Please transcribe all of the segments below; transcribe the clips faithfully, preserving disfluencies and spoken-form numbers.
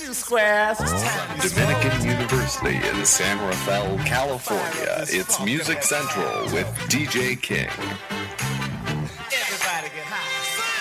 two squares. Dominican University in San Rafael, California. It's Music Central with D J King. Everybody get high.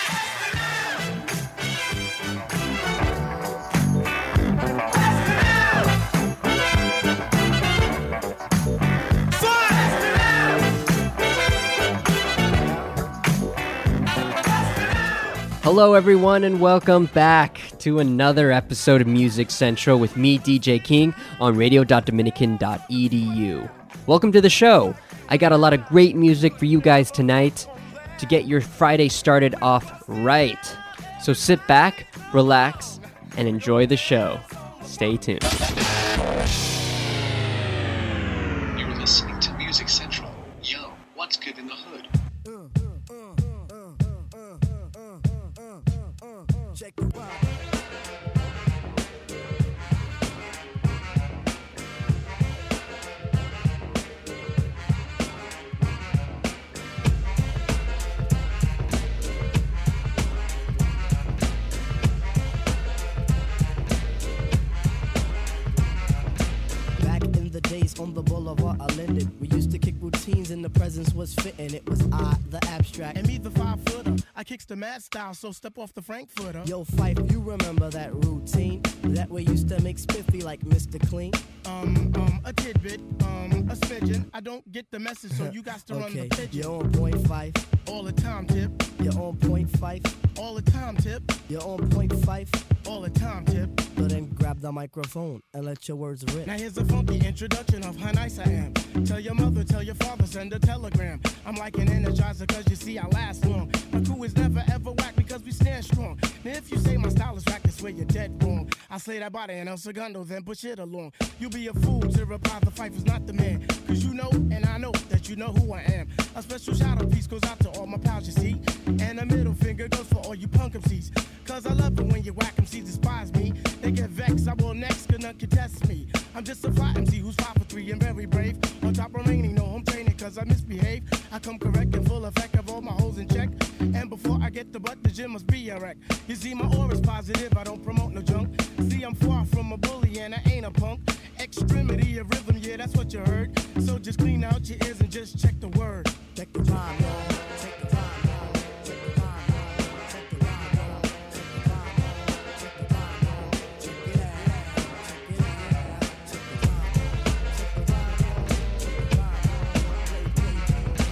Hello everyone and welcome back to another episode of Music Central with me, D J King, on radio dot dominican dot e d u. Welcome to the show. I got a lot of great music for you guys tonight to get your Friday started off right. So sit back, relax, and enjoy the show. Stay tuned. You're listening to Music Central. Yo, what's good in the hood? Check the vibe. Back in the days on the boulevard of Linden, we used to kick routines and the presence was fitting. It was I, the abstract. And me, the five footer. I kicks the mad style, so step off the Frankfurter. Yo, Fife, you remember that routine? That way used to make spiffy like Mister Clean. Um, um, a tidbit, um, a smidgen. I don't get the message, so you got to run Okay, the pigeon. you're on point five. All the time, tip. You're on point five. All the time, tip. You're on point five. All the time, tip. So then grab the microphone and let your words rip. Now here's a funky introduction of how nice I am. Tell your mother, tell your father, send a telegram. I'm like an energizer, cause you see I last long. My crew is never ever whack because we stand strong. Now if you say my style is whack, that's where you're dead wrong. I slay that body and El Segundo, then push it along. You be a fool to reply the fight was not the man. Cause you know, and I know that you know who I am. A special shout out piece goes out to all my pals, you see. And a middle finger goes for all you punk M Cs. Cause I love it when you whack M Cs despise me. They get vexed, I will next, cause none can test me. I'm just a fly M C who's five for three and very brave. On top remaining, no home training cause I misbehave. I come correct and full effect of all my holes in check. And before I get the butt, the gym must be a wreck. You see, my aura's positive, I don't promote no junk. See, I'm far from a bully and I ain't a punk. Extremity of rhythm, yeah, that's what you heard. So just clean out your ears and just check the word. Check the rhyme, y'all. Check the rhyme, y'all. Check the rhyme, y'all. Check the rhyme, y'all. Check the rhyme, y'all. Check the rhyme, y'all. Check it out. Check it out. Check the rhyme, y'all. Check the rhyme, y'all. Check the rhyme, y'all. Play, play,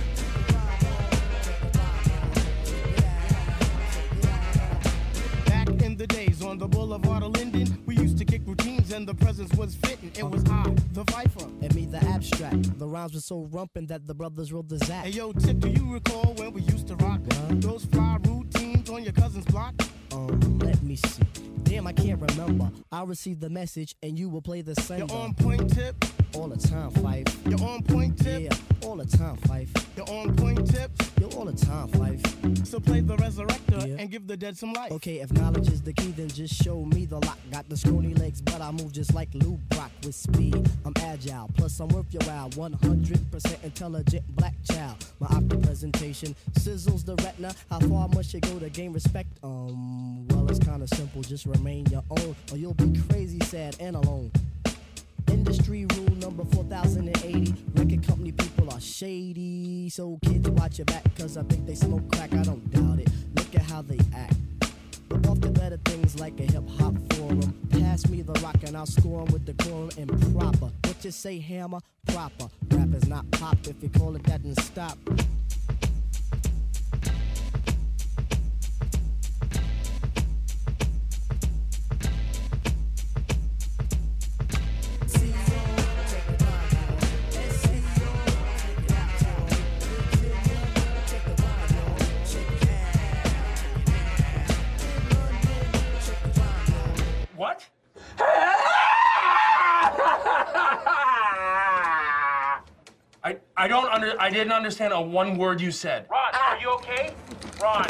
check the rhyme, y'all. Check it out. Check it out. Back in the days on the boulevard of Linden, we used to kick routines and the presence was fitting. It was I, the Fifer. And me, the abstract. The rhymes were so rumpin' that the brothers rolled the zap. Hey yo, Tip, do you recall when we used to rock What? those fly routines on your cousin's block? Um, let me see. Damn, I can't remember. I'll receive the message and you will play the sender. You're on point, Tip. All the time, Fife. You're on point, Tip. Yeah, all the time, Fife. You're on point, Tip. Yo, all the time, Fife. So play the resurrector Yeah. and give the dead some life. Okay, if knowledge is the key, then just show me the lock. Got the scrawny legs, but I move just like Lou Brock with speed. I'm agile, plus I'm worth your while. one hundred percent intelligent black child. My optic presentation sizzles the retina. How far must you go to gain respect? Um, well, it's kinda simple. Just remain your own, or you'll be crazy, sad, and alone. Industry rule number four thousand eighty. Record company people are shady. So kids, watch your back, cause I think they smoke crack. I don't doubt it. Look at how they act. But off the better things like a hip-hop forum. Pass me the rock and I'll score 'em with the quorum and proper. What you say, hammer? Proper. Rap is not pop. If you call it that, then stop. What? I I don't under I didn't understand a one word you said. Ron, are you okay? Ron.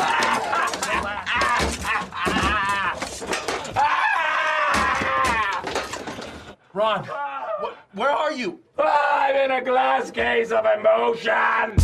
Ron, wh- where are you? I'm in a glass case of emotion.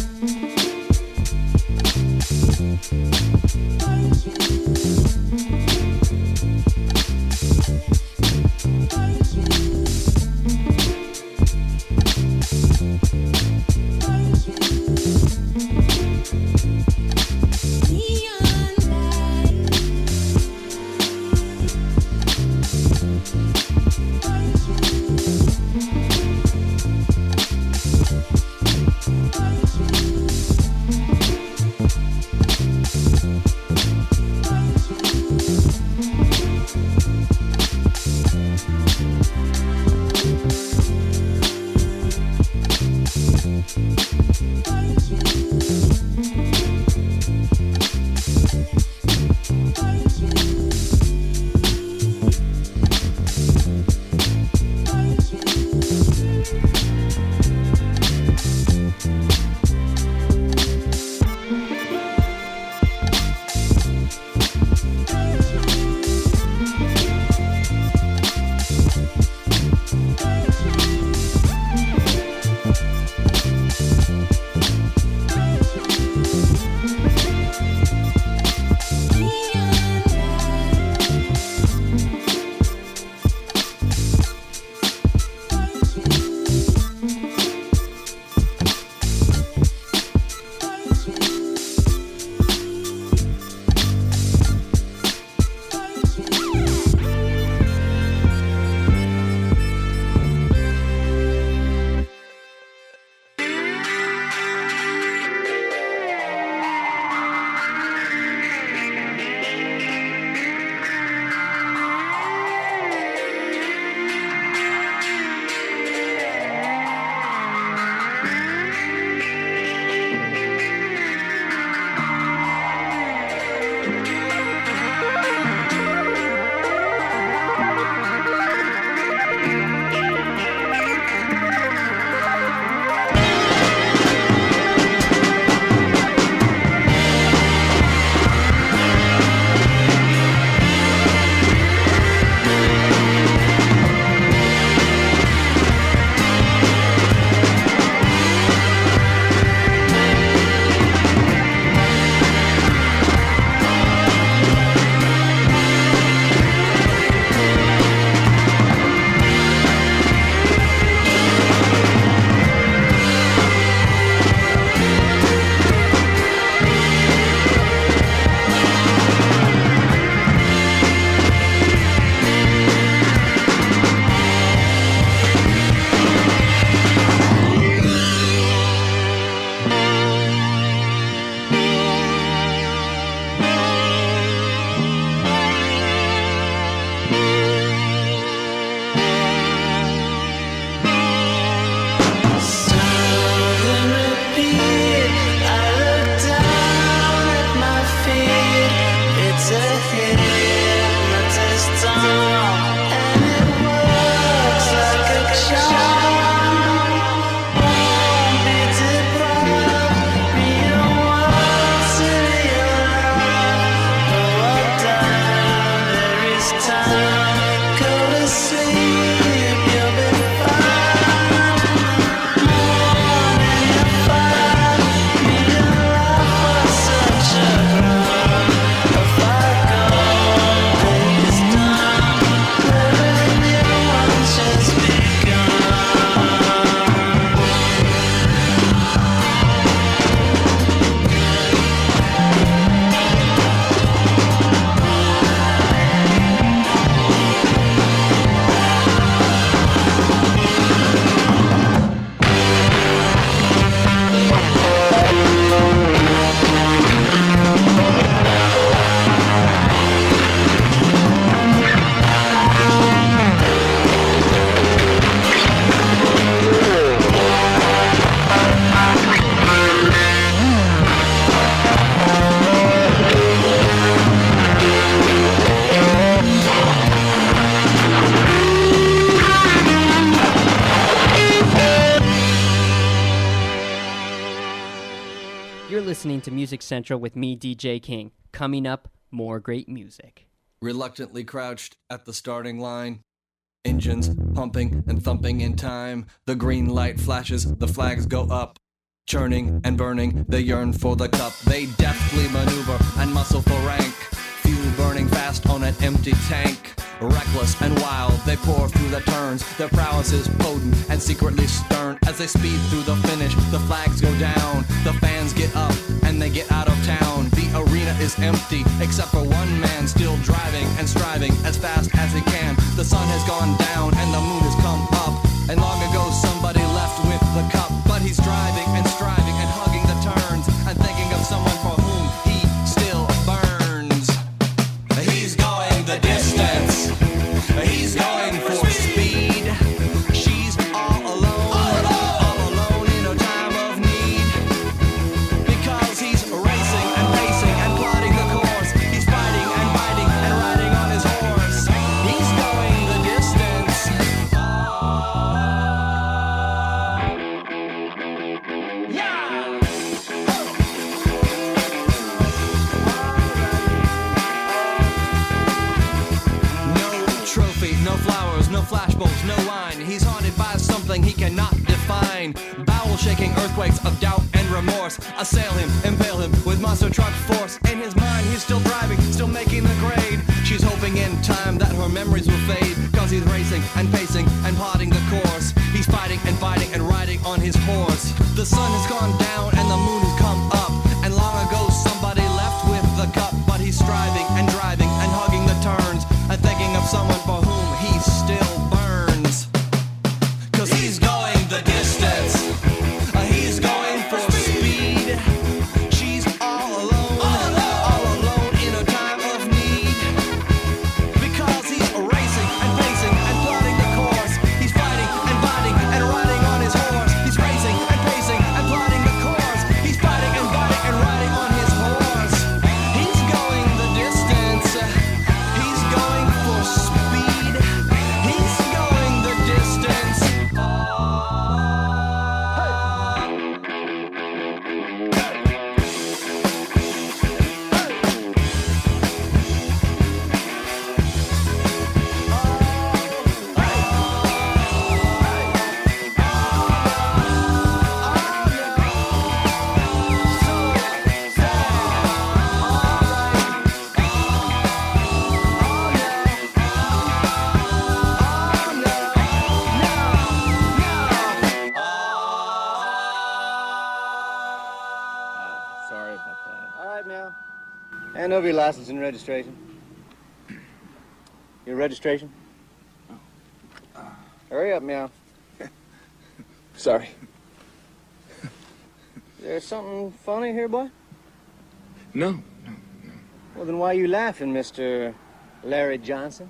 listening to Music Central with me, D J King. Coming up, more great music. Reluctantly crouched at the starting line, engines pumping and thumping in time. The green light flashes, the flags go up. Churning and burning, they yearn for the cup. They deftly maneuver and muscle for rank. Fuel burning fast on an empty tank. Reckless and wild, they pour through the turns. Their prowess is potent and secretly stern. As they speed through the finish, the flags go down. The fans get up and they get out of town. The arena is empty, except for one man still driving and striving as fast as he can. The sun has gone down and the moon has come up. And long ago somebody left with the cup. But he's driving and striving and hugging the turns and thinking of someone for whom he still burns. He's going the distance. He's going for speed. She's all alone, all alone in a time of need. Because he's racing and pacing and plotting the course. He's fighting and biting and riding on his horse. He's going the distance. Yeah! No trophy, no flowers, no flashbulbs, no line. He's haunted by something he cannot define. Bowel-shaking earthquakes of doubt and remorse assail him, impale him with monster truck force. In his mind, he's still driving, still making the grade. She's hoping in time that her memories will fade. Cause he's racing and pacing and plotting the course. He's fighting and fighting and riding on his horse. The sun has gone down and the moon has come up. And long ago somebody left with the cup. But he's striving and driving and hugging the turns and thinking of someone for whom he still burns. Cause he's going the distance. Uh, he's going for speed. She's all alone, all alone in a time of need. Because he's racing and pacing and plotting the course. He's fighting and biting and riding on his horse. He's racing and pacing and plotting the course. He's fighting and biting and riding on his horse. He's going the distance. He's going for speed. He's going the distance. Sorry about that. All right, Mel. Hand over your license and registration. Your registration? Hurry up, Mel. Sorry. Is there something funny here, boy? No, no, no. Well, then why are you laughing, Mister Larry Johnson?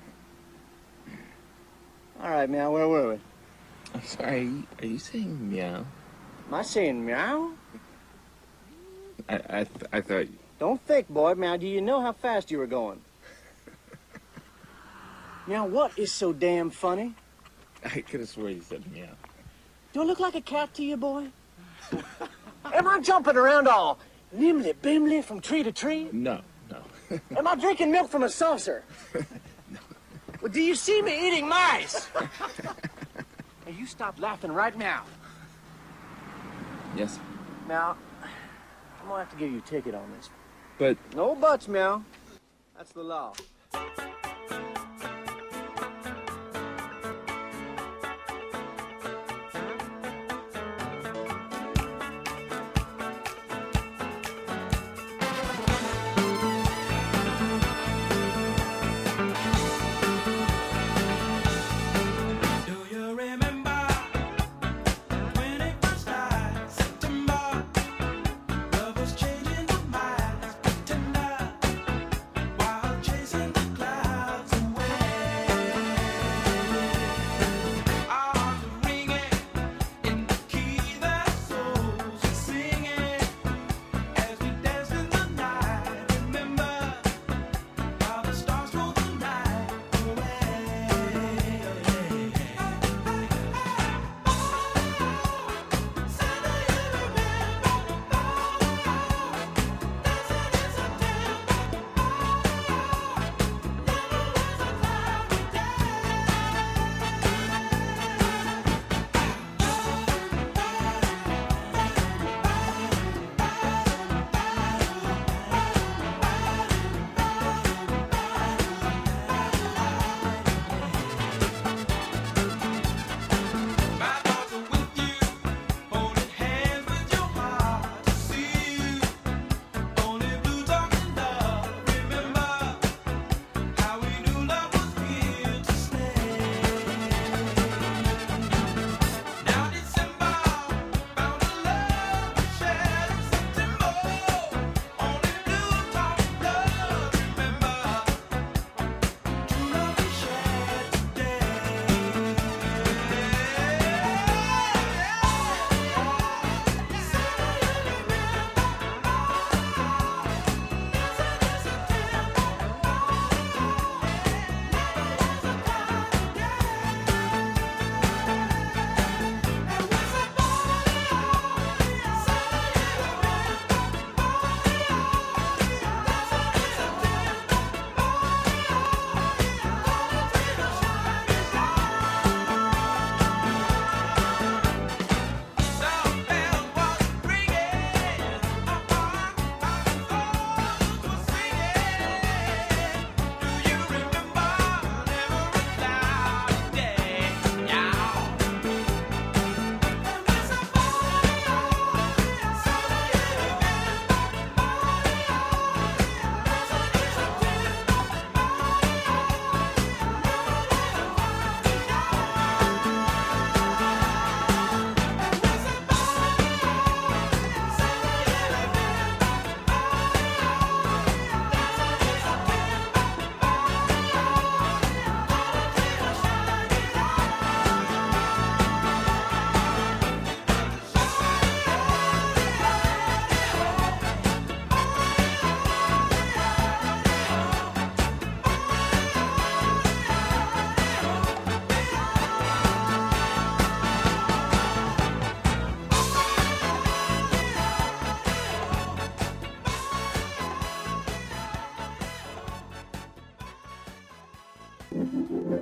All right, Mel, where were we? I'm sorry. Are you, are you saying meow? Am I saying meow? I I, th- I thought. Don't think, boy. Now, do you know how fast you were going? Now, what is so damn funny? I could have sworn you said meow. Do I look like a cat to you, boy? Am I jumping around all nimbly-bimly from tree to tree? No, no. Am I drinking milk from a saucer? No. Well, do you see me eating mice? Hey, you stop laughing right now. Yes. Now, I'm gonna have to give you a ticket on this. But No buts, Meow. That's the law. Changing the minds, pretender, while chasing the clouds.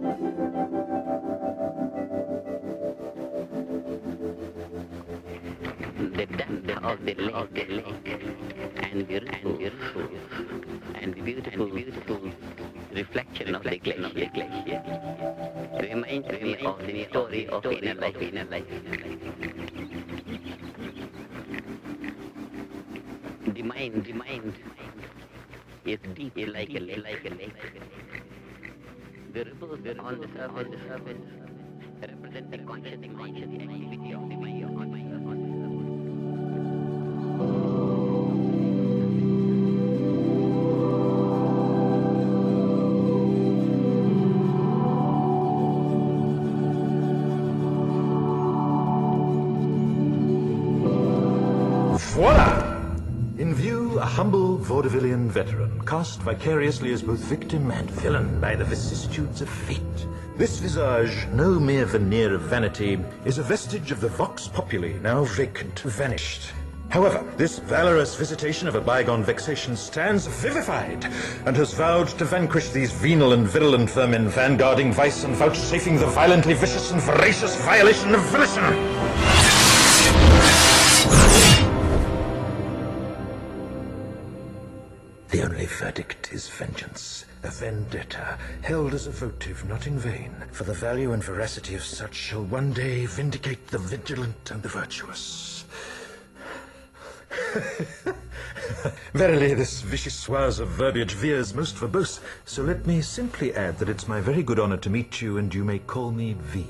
The depth of the lake, of the lake and beautiful, and beautiful, and beautiful, beautiful reflection of the glacier, glacier reminds me of the story of inner life, inner life. The mind, the mind is deep like a lake, like a lake. The ripples on the surface, the surface represent the conscious, conscious activity of the mind, of the mind. Voila! In view, a humble vaudevillian veteran, cast vicariously as both victim and villain by the vicissitudes of fate. This visage, no mere veneer of vanity, is a vestige of the vox populi, now vacant, vanished. However, this valorous visitation of a bygone vexation stands vivified, and has vowed to vanquish these venal and virulent vermin, vanguarding vice and vouchsafing the violently vicious and voracious violation of volition. The only verdict is vengeance, a vendetta, held as a votive not in vain, for the value and veracity of such shall one day vindicate the vigilant and the virtuous. Verily, this vichyssoise of verbiage veers most verbose, so let me simply add that it's my very good honor to meet you, and you may call me V.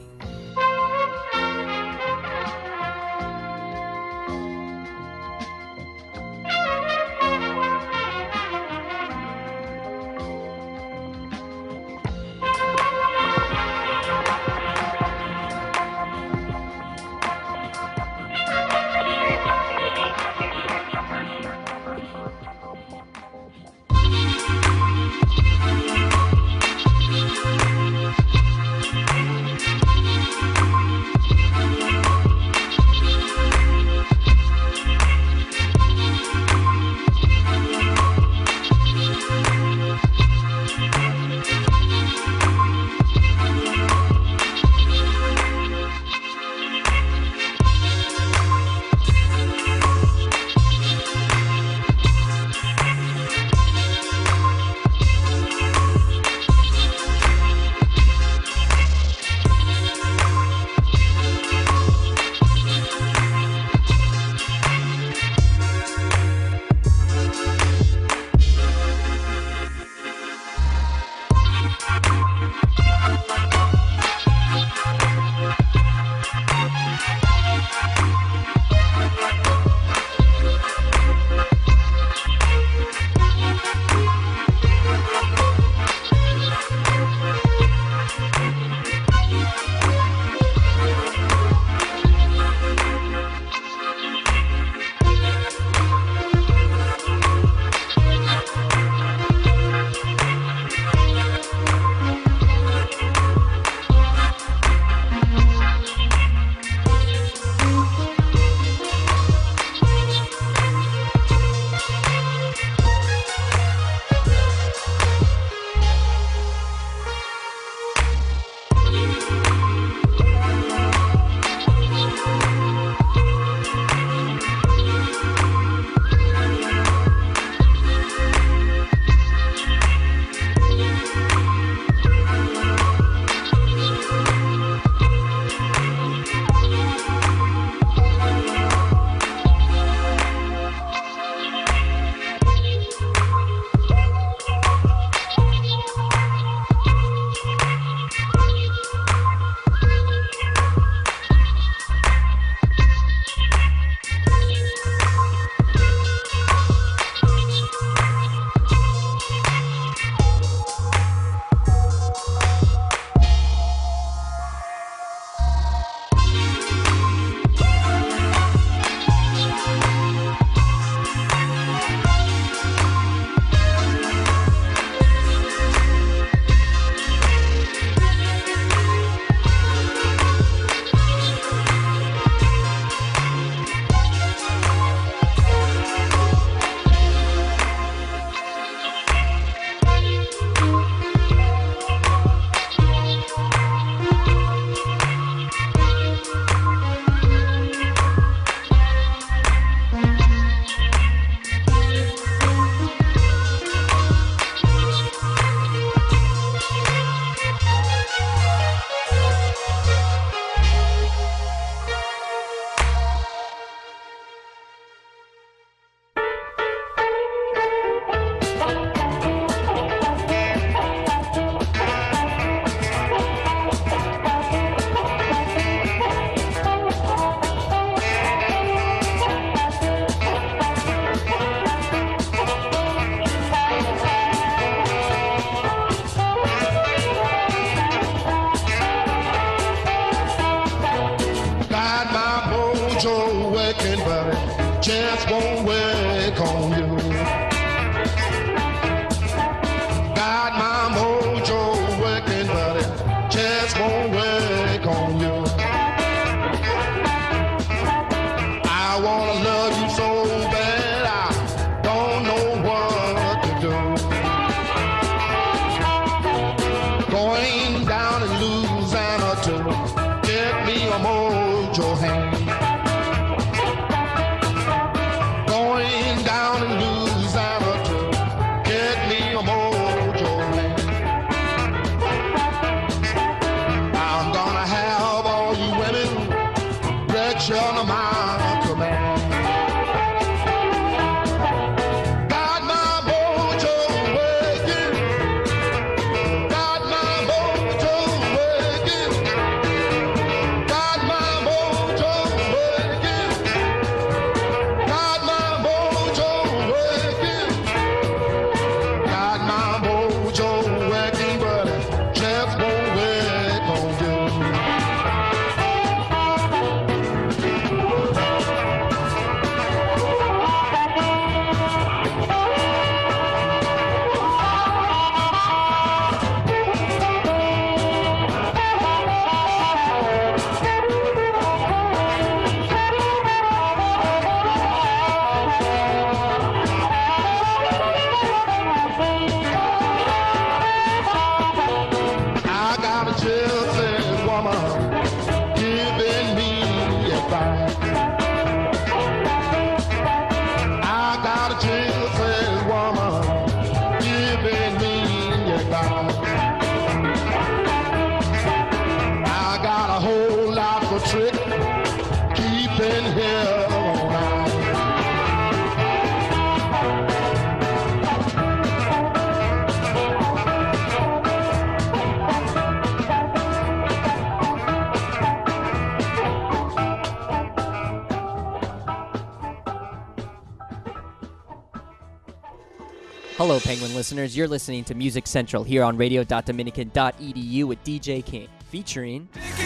Hello, Penguin listeners. You're listening to Music Central here on radio dot dominican dot e d u with D J King, featuring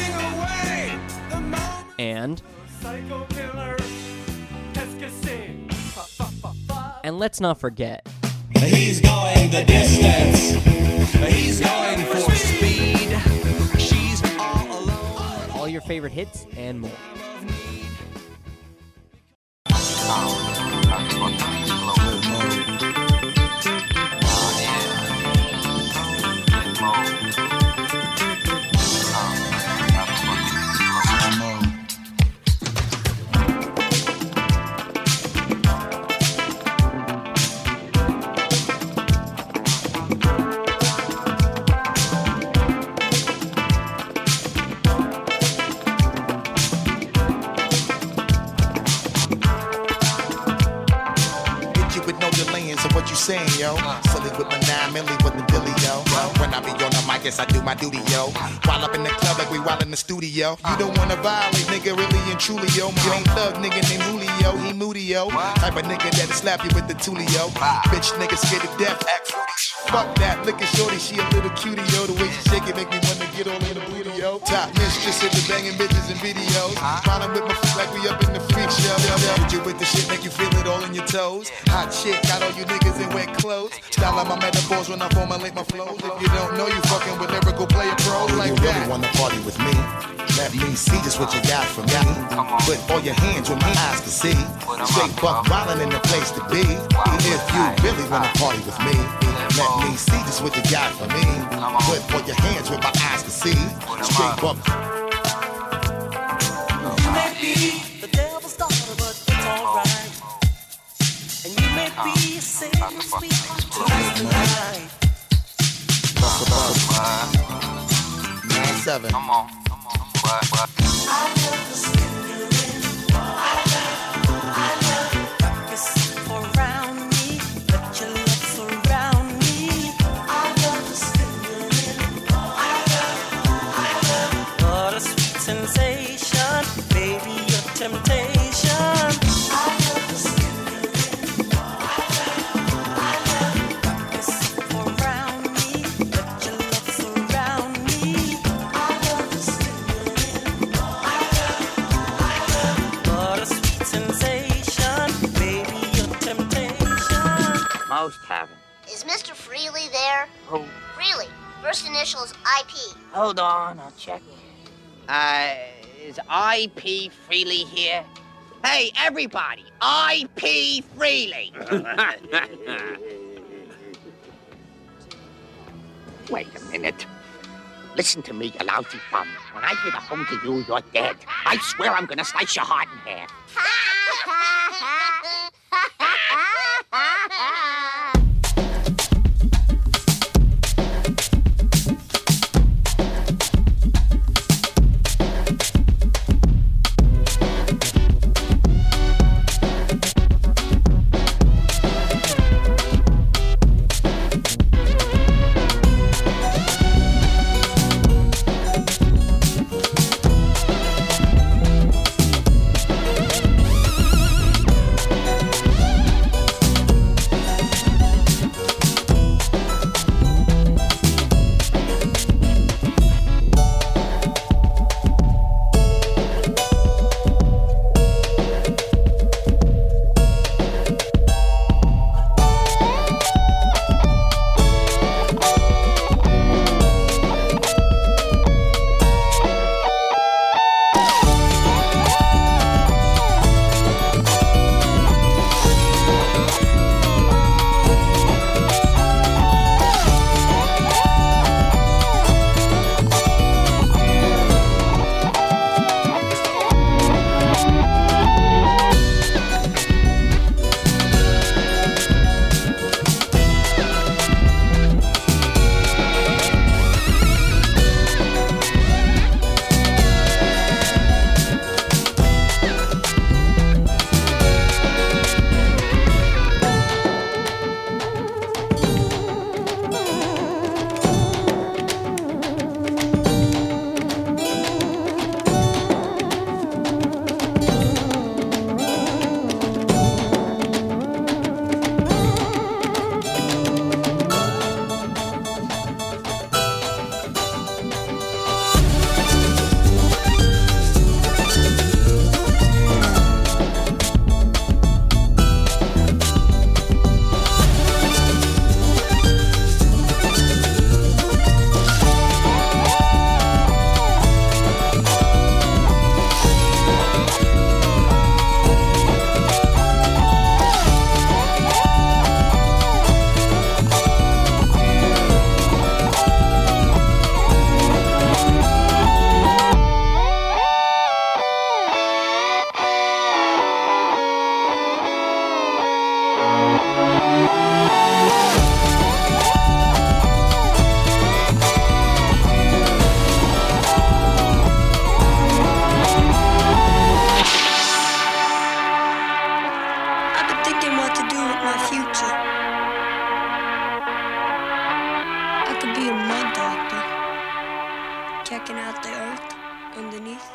and and let's not forget. He's going the distance. He's going for speed. She's all alone. All your favorite hits and more. Saying, yo, silly with my nine milli with the dilly, yo. When I be on the mic, yes, I do my duty, yo. While up in the club like we while in the studio. You don't wanna violate, nigga, really and truly, yo. My main thug nigga named Julio, he moody, yo. Type of nigga that'll slap you with the tulio. Bitch nigga scared to death, act fruity. Fuck that, look at shorty, she a little cutie, yo. The way she shake it make me wanna get all in the booty, yo. Top mistress in the banging bitches and videos. Falling with my feet like we up in the freak show. Hit you with the shit, make you feel it all in your toes. Hot shit, got all you niggas in wet clothes. Style of my metaphors when I formulate my flows. If you don't know, you fucking with lyrical player pros like that. You really wanna party with me? Let me see just what you got for me. Put all your hands where my eyes can see. Straight buck wildin' in the place to be. If you really wanna party with me, let me see just what you got for me. Put all your hands where my eyes can see. Straight buck. You may be the devil's daughter, but it's alright. And you may be a Satan's sweetheart tonight. nine seven. Come on, come on, what, what? I love the stimulation. I love, I love you sit around me, let your love surround me. I love the stimulation. I love, I love. What a sweet sensation, baby, your temptation. I love the stimulation. I love, I love you sit around me, let your love surround me. I love the stimulation. I love, I love. What a sweet sensation, baby, your temptation. Most haven't. Is Mister Freely there? Who? Freely. First initial is I P. Hold on, I'll check. Uh, is I P Freely here? Hey, everybody, I P Freely. Wait a minute. Listen to me, you lousy bum. When I get home to you, you're dead. I swear I'm gonna slice your heart in half. checking out the earth underneath.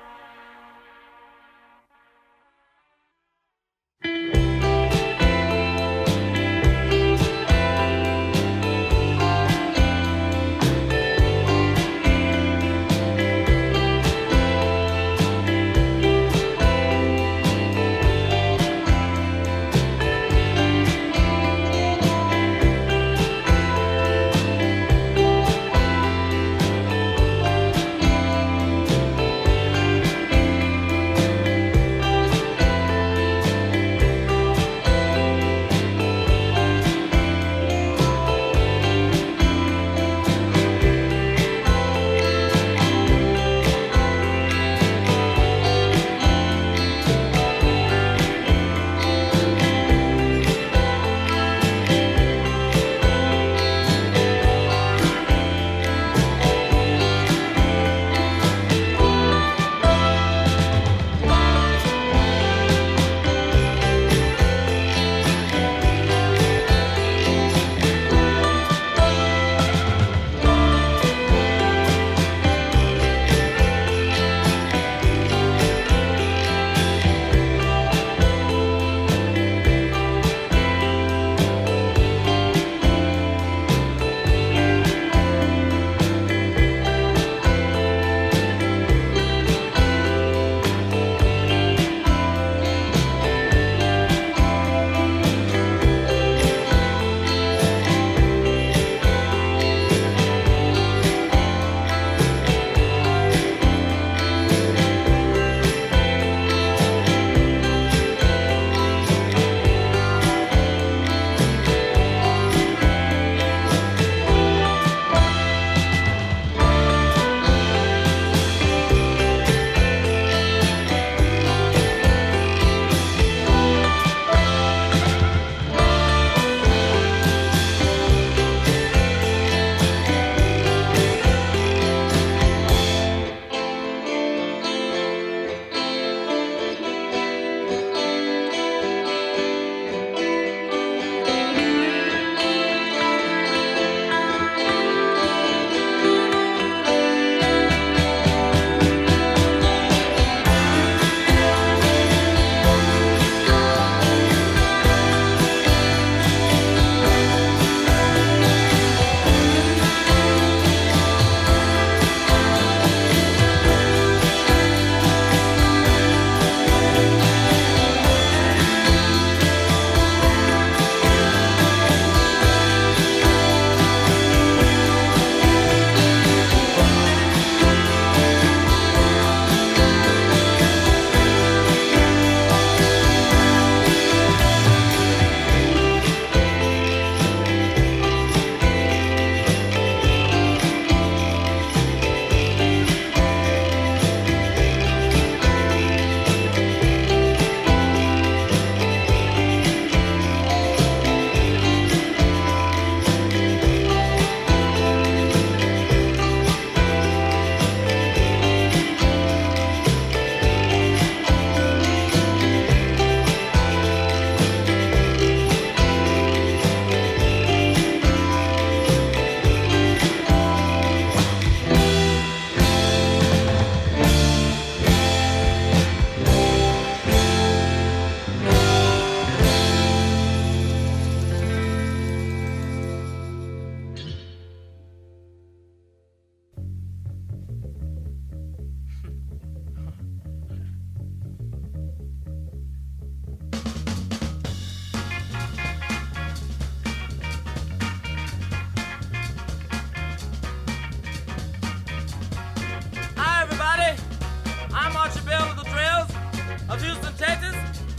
of Houston, Texas.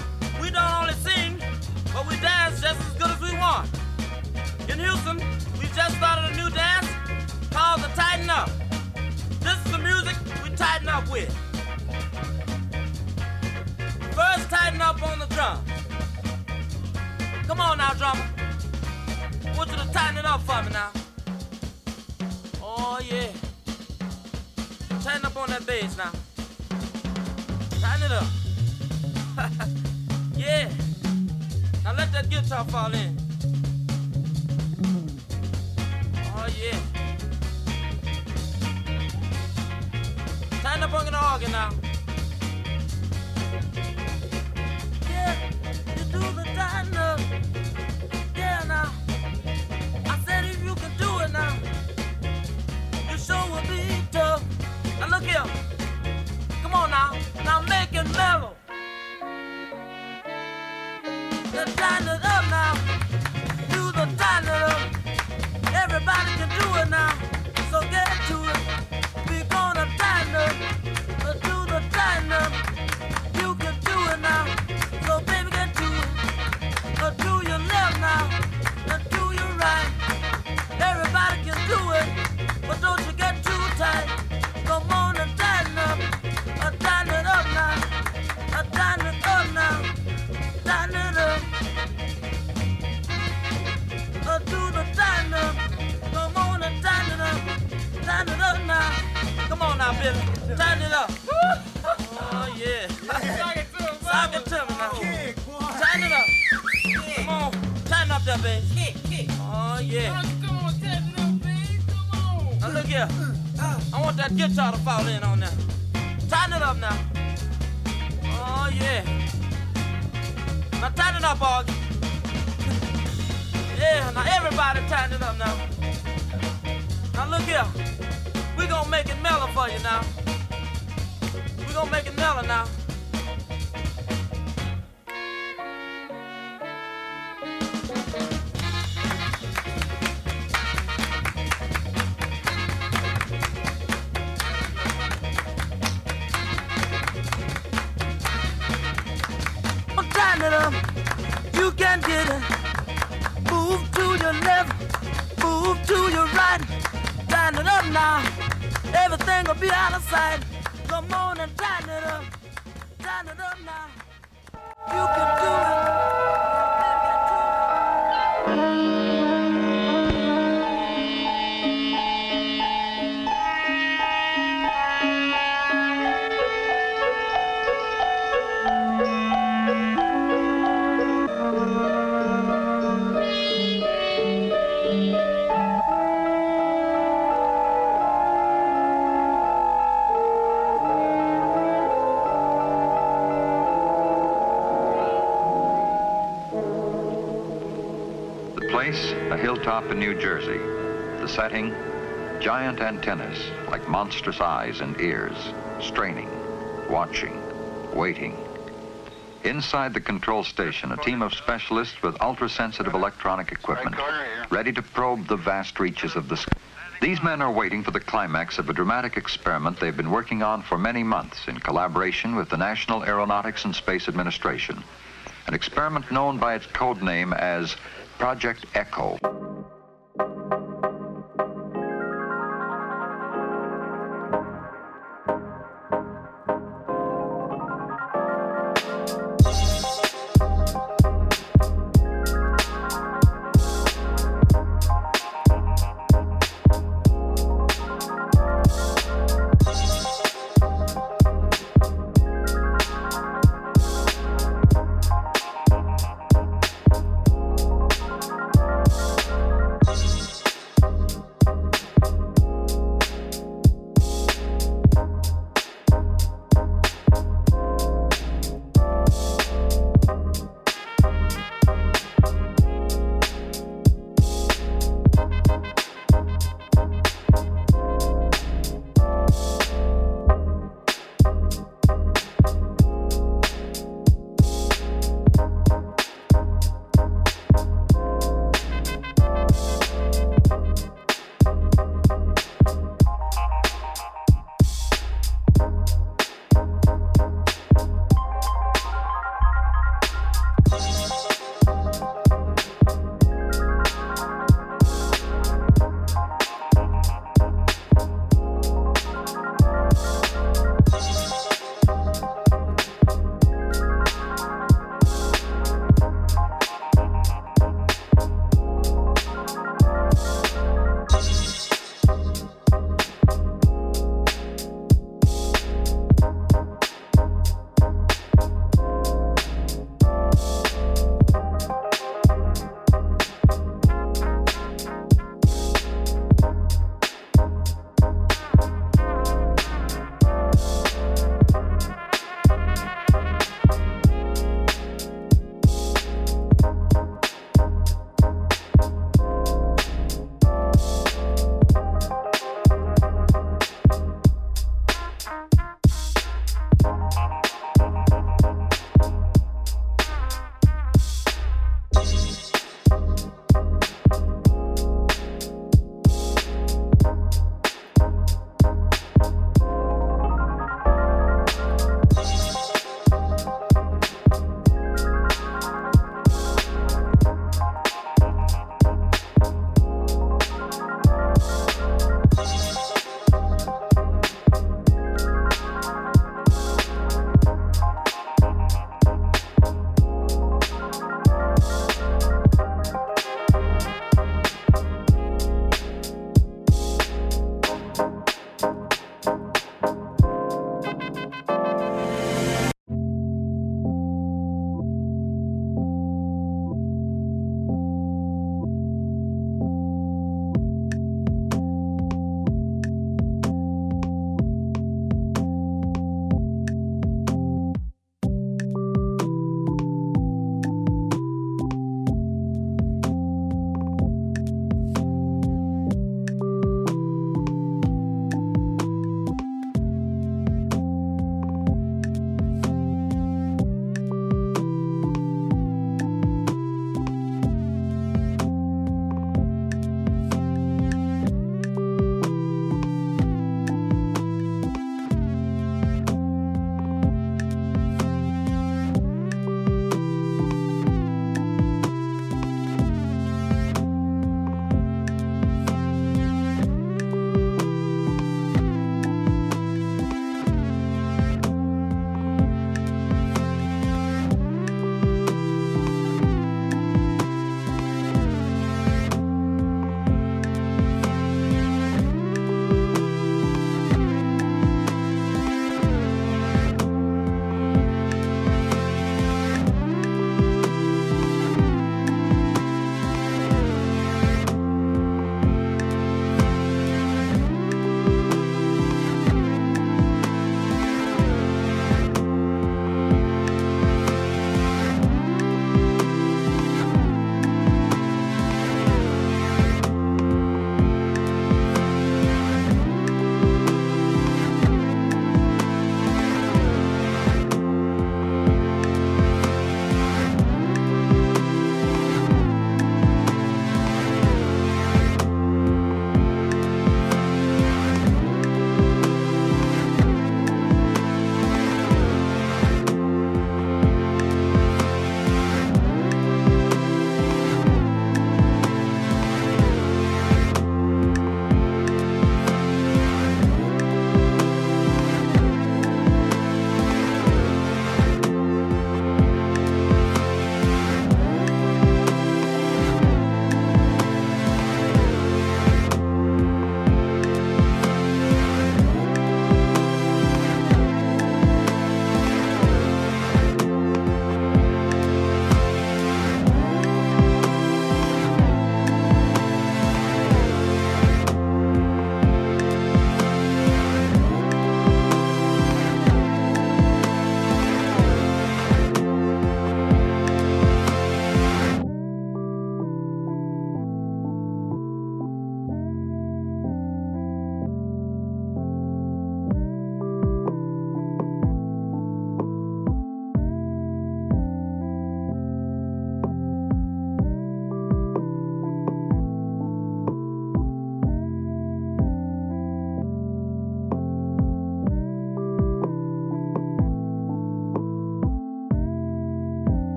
We don't only sing, but we dance just as good as we want. In Houston, we just started a new dance called the Tighten Up. This is the music we tighten up with. First, tighten up on the drum. Come on now, drummer. I want you to tighten it up for me now. Oh, yeah. Tighten up on that bass now. Tighten it up. Yeah. Now let that guitar fall in. Oh, yeah. up on the organ now. Yeah, you do the tighten up. Yeah, now. I said if you can do it now, you sure will be tough. Now look here. Come on now. Now make it mellow. The tighten it up now. Do the tighten it up. Everybody can do it now. So get to it. We gonna tighten up. Uh, do the tighten up. You can do it now. So baby get to it. Uh, do your left now. Uh, do your right. Everybody can do it. But don't you get too tight. Come on and tighten up. Uh, tighten it up now. Uh, tighten it up now. Tighten it up. Uh, do the tighten up. Come on and tighten it up. Tighten it up now. Come on now, Billy. Tighten it up. Oh, yeah. Sock it to me now. Tighten it up. Come on. Tighten up there, baby. Oh, yeah. Now, look here. I want that guitar to fall in on there. Tighten it up now. Oh, yeah. Now, tighten it up, Augie. Yeah, now everybody tighten it up now. Now look here. We gonna make it mellow for you now. We gonna make it mellow now. Tighten it up. You can get it. Move to your left, move to your right. Tighten it up now. Everything will be out of sight. Come on and tighten it up. Tighten it up now. You can do it. A hilltop in New Jersey. The setting, giant antennas like monstrous eyes and ears, straining, watching, waiting. Inside the control station, a team of specialists with ultra-sensitive electronic equipment, ready to probe the vast reaches of the sky. These men are waiting for the climax of a dramatic experiment they've been working on for many months in collaboration with the National Aeronautics and Space Administration. An experiment known by its code name as Project Echo.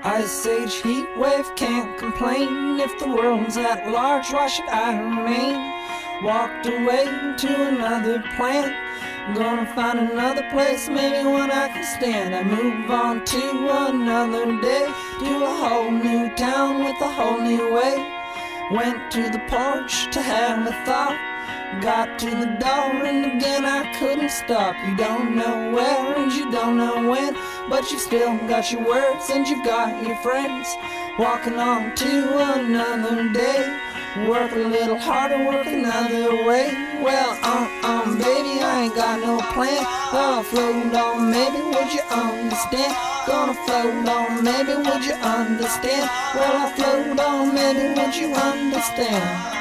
Ice age heat wave, can't complain. If the world's at large, why should I remain? Walked away to another planet. Gonna find another place, maybe one I can stand. I move on to another day, to a whole new town with a whole new way. Went to the porch to have a thought. Got to the door and again I couldn't stop. You don't know where and you don't know when, but you've still got your words and you've got your friends. Walking on to another day. Work a little harder, work another way. Well, um, um, baby, I ain't got no plan. Gonna float on, maybe, would you understand? Gonna float on, maybe, would you understand? Well, I float on, maybe, would you understand?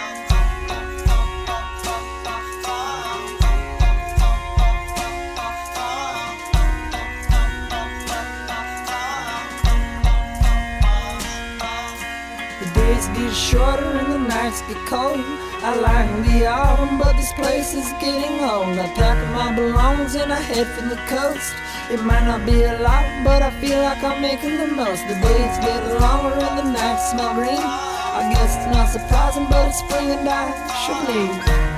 Days get shorter and the nights get cold. I like the autumn, but this place is getting old. I pack up my belongings and I head for the coast. It might not be a lot, but I feel like I'm making the most. The days get longer and the nights smell green. I guess it's not surprising, but it's spring and I should leave.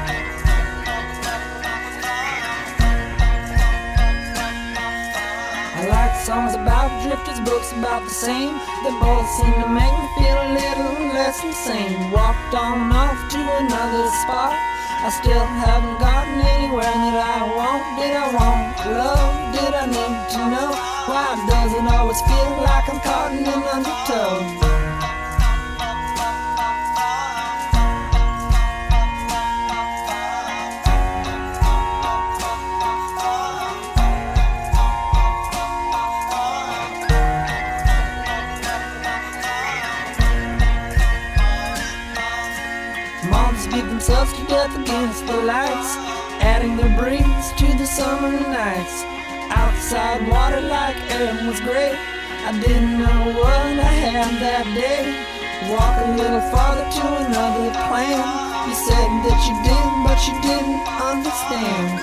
I like songs about drifters, books about the same. They both seem to make me feel a little less insane. Walked on off to another spot. I still haven't gotten anywhere that I want. Did I want love? Did I need to know? Why does it always feel like I'm caught in an undertow? Beat themselves to death against the lights, adding their breeze to the summer nights. Outside water like air was great. I didn't know what I had that day. Walk a little farther to another plan. You said that you did, but you didn't understand.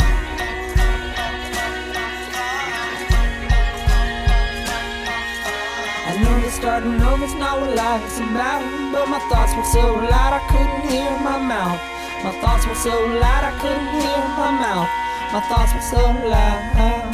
I know that starting over's not what life's about, but my thoughts were so loud I couldn't hear my mouth. My thoughts were so loud I couldn't hear my mouth. My thoughts were so loud.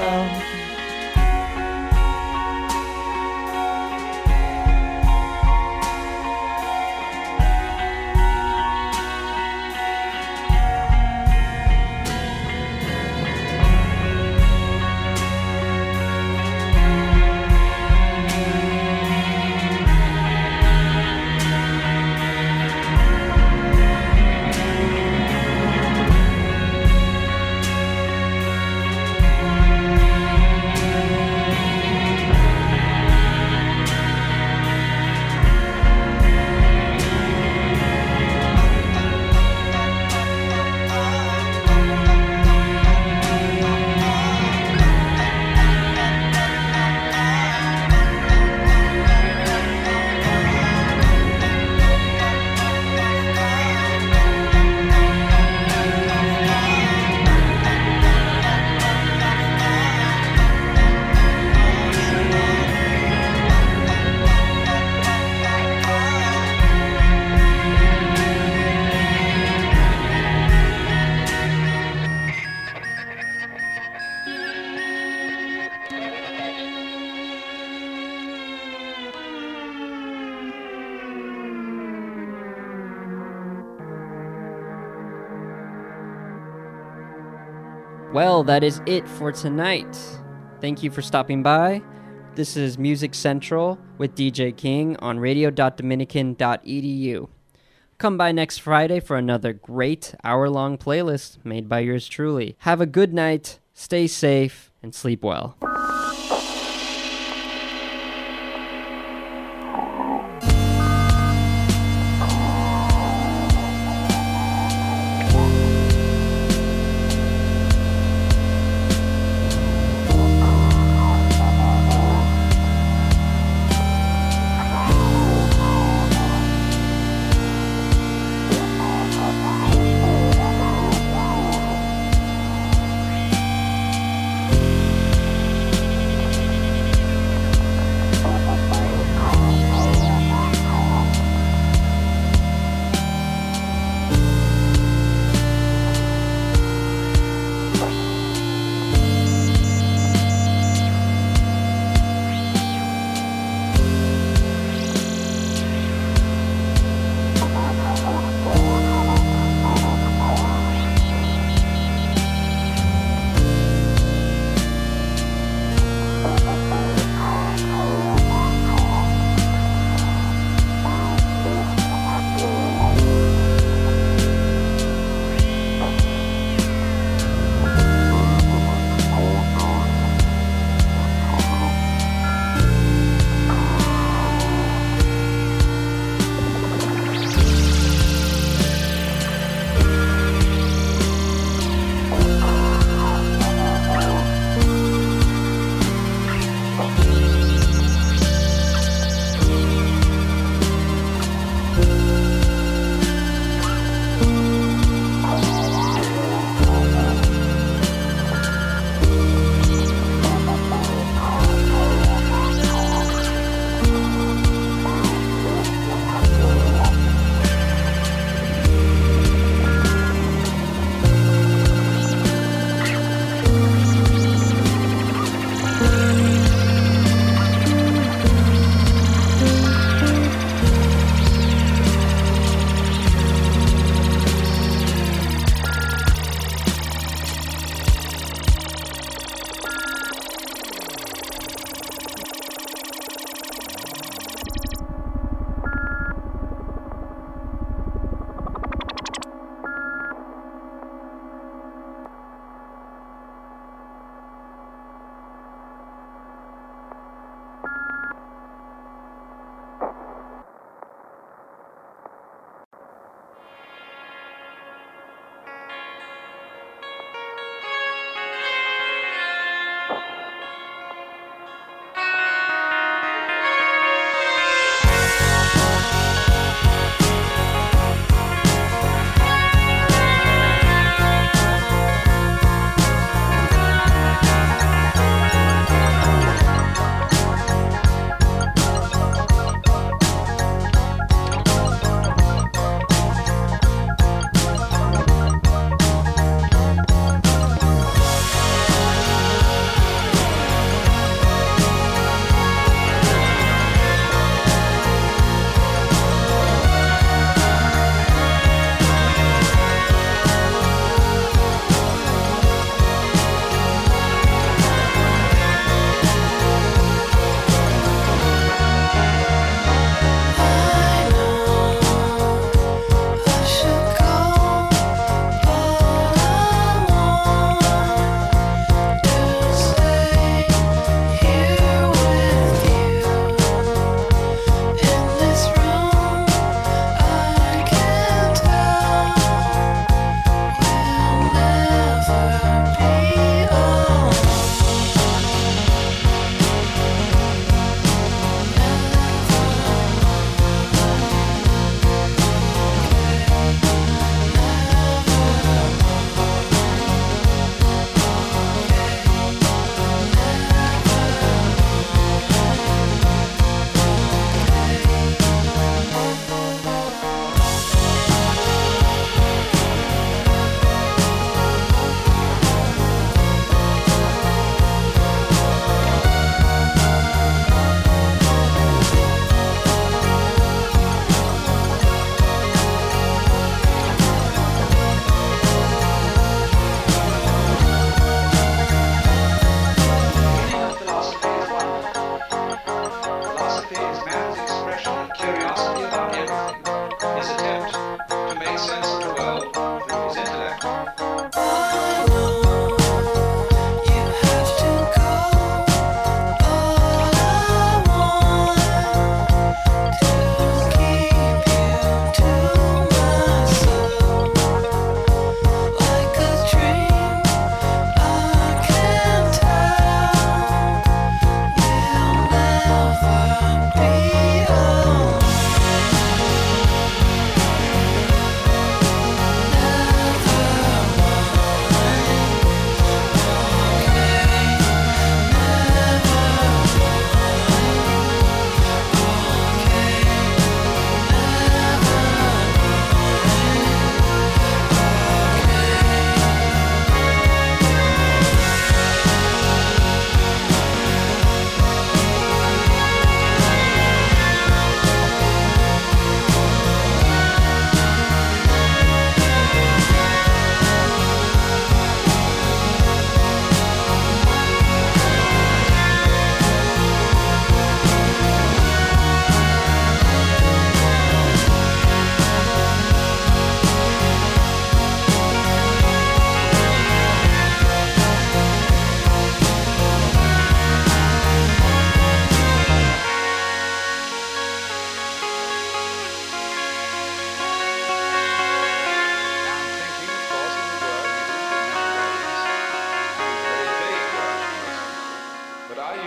Well, that is it for tonight. Thank you for stopping by. This is Music Central with D J King on radio dot dominican dot e d u. Come by next Friday for another great hour-long playlist made by yours truly. Have a good night, stay safe, and sleep well.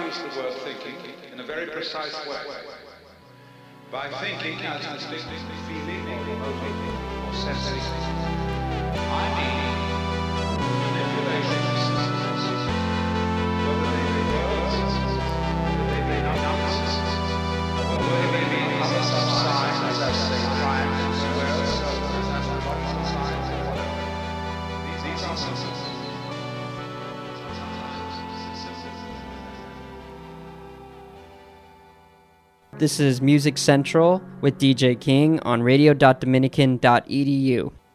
use the word thinking in a very precise way. By thinking as distinct from feeling or emoting or sensing, I mean manipulation of senses, whether they be words, whether they be numbers, or whether they be other such signs as say triangles, squares, as astrological signs, or whatever. These are senses. This is Music Central with D J King on radio dot dominican dot e d u.